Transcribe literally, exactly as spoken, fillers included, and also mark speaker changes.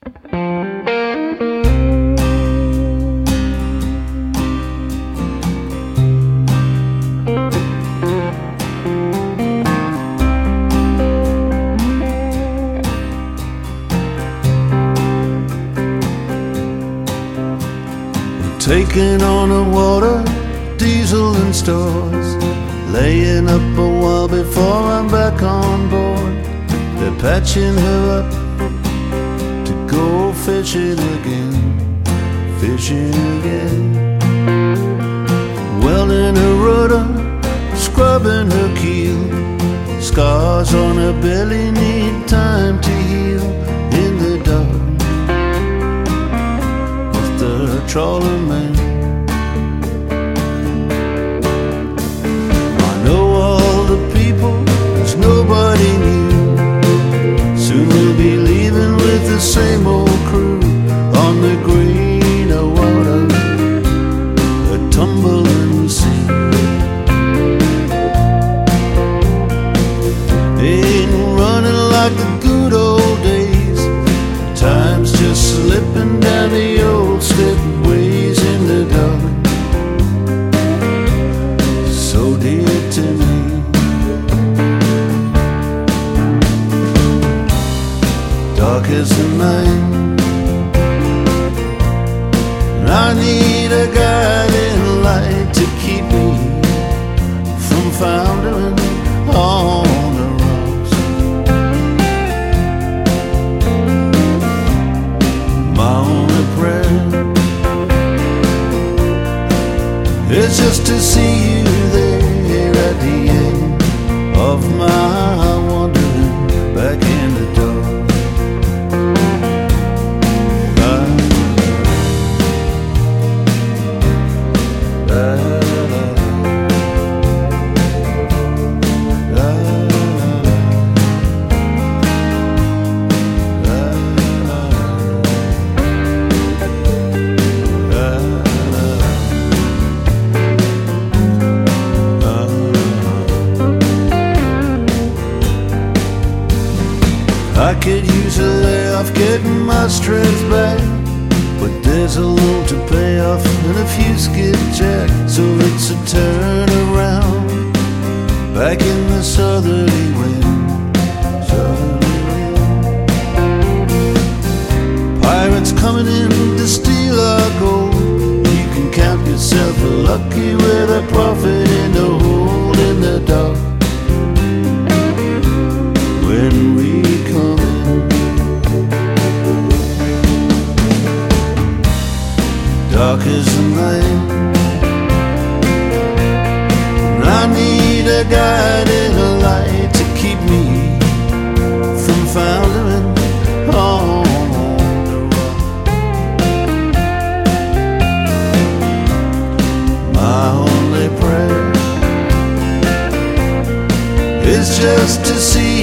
Speaker 1: Taking on the water, diesel in stores, laying up a while before I'm back on board. They're patching her up to go fishing again, fishing again. Welding her rudder, scrubbing her keel. Scars on her belly need time to heal. In the dark with the trawler man, I know all the people, cause nobody knew. Soon we'll be leaving with the same old crew on the greener water, a tumbling sea. Ain't running like the good old days. Time's just slipping down the old slipways in the dark, so dear to me. Dark as the night, and I need a guiding light to keep me from foundering on the rocks. My only prayer is just to see you there at the end of my wandering back in the dark. I could use a layoff, getting my strength back, but there's a loan to pay off and a few skipjack. So it's a turn around back in the southerly wind, southerly wind. Pirates coming in to steal our gold. You can count yourself lucky with a profit in the hole in the dark. When we come in, dark as the night, and I need a guiding light to keep me from foundering on the rock. My only prayer is just to see